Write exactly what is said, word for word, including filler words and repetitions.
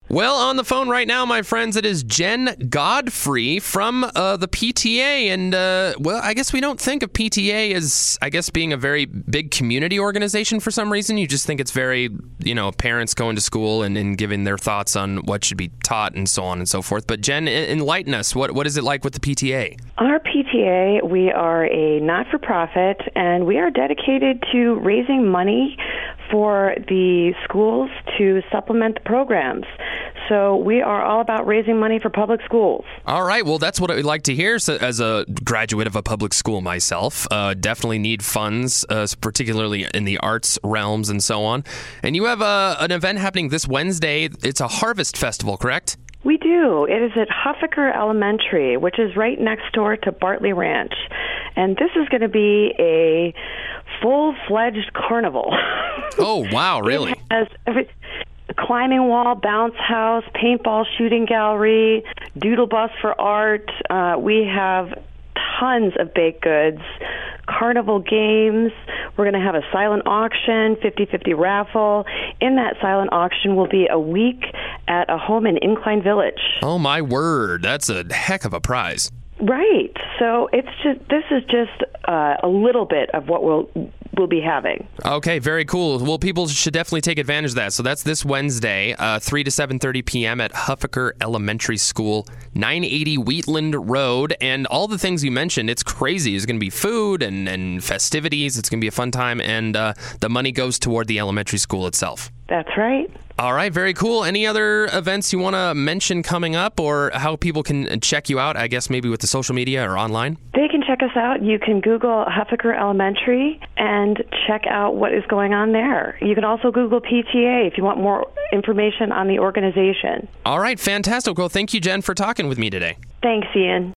Well, on the phone right now, my friends, it is Jen Godfrey from uh, the P T A. And, uh, well, I guess we don't think of P T A as, I guess, being a very big community organization for some reason. You just think it's very, you know, parents going to school and, and giving their thoughts on what should be taught and so on and so forth. But, Jen, enlighten us. What What is it like with the P T A? Our P T A, we are a not-for-profit, and we are dedicated to raising money for the schools to supplement the programs. So we are all about raising money for public schools. All right. Well, that's what I would like to hear. So, as a graduate of a public school myself, uh, definitely need funds, uh, particularly in the arts realms and so on. And you have uh, an event happening this Wednesday. It's a Harvest Festival, correct? We do. It is at Huffaker Elementary, which is right next door to Bartley Ranch. And this is going to be a full-fledged carnival. Oh, wow, really? It has every, climbing wall, bounce house, paintball shooting gallery, doodle bus for art. Uh, we have tons of baked goods, carnival games. We're going to have a silent auction, fifty-fifty raffle. In that silent auction will be a week at a home in Incline Village. Oh, my word. That's a heck of a prize. Right. So it's just this is just uh, a little bit of what we'll we'll be having. Okay, very cool. Well, people should definitely take advantage of that. So that's this Wednesday, uh, three to seven thirty p.m. at Huffaker Elementary School, nine eighty Wheatland Road. And all the things you mentioned, it's crazy. There's going to be food and, and festivities. It's going to be a fun time. And uh, the money goes toward the elementary school itself. That's right. All right, very cool. Any other events you want to mention coming up, or how people can check you out, I guess maybe with the social media or online? They can check us out. You can Google Huffaker Elementary and check out what is going on there. You can also Google P T A if you want more information on the organization. All right, fantastic. Well, thank you, Jen, for talking with me today. Thanks, Ian.